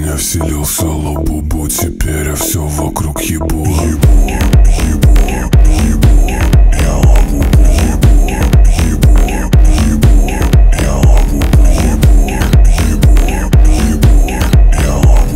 меня вселился лабубу, теперь я все вокруг ебу. Я лабубу, я лабубу, я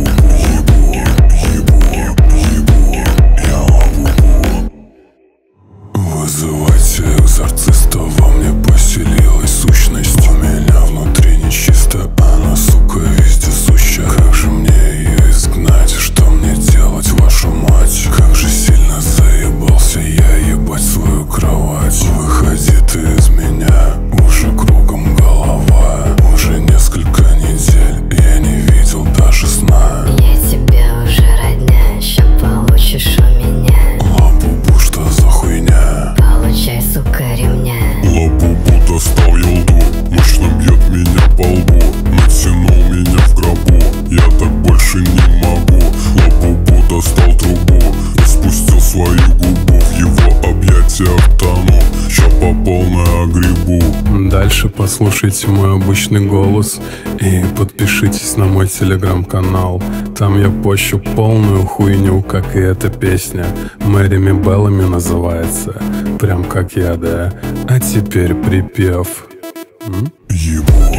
лабубу. Вызывайте экзорциста, во мне поселилась сущность. У меня внутри нечисто, она, сука, вездесуща. Как же мне ее изгнать, что мне делать, вашу мать? Как же сильно заебался я ебать свою кровать. Выходи ты из меня, уже кругом голова. Уже несколько недель я не видел даже сна. Я тебе уже родня, ща получишь у меня. Лабубу, что за хуйня? Получай, сука, ремня. Лабубу достал елду, мощно бьет меня по лбу. Натянул меня в гробу, я так больше не могу. Лабубу достал трубу, распустил свою губу. В его объятиях тону, ща по полной огребу. Дальше послушайте мой обычный голос и подпишитесь на мой телеграм-канал. Там я пощу полную хуйню, как и эта песня. Мэрими Беллами называется, прям как я, да. А теперь припев. Ебу.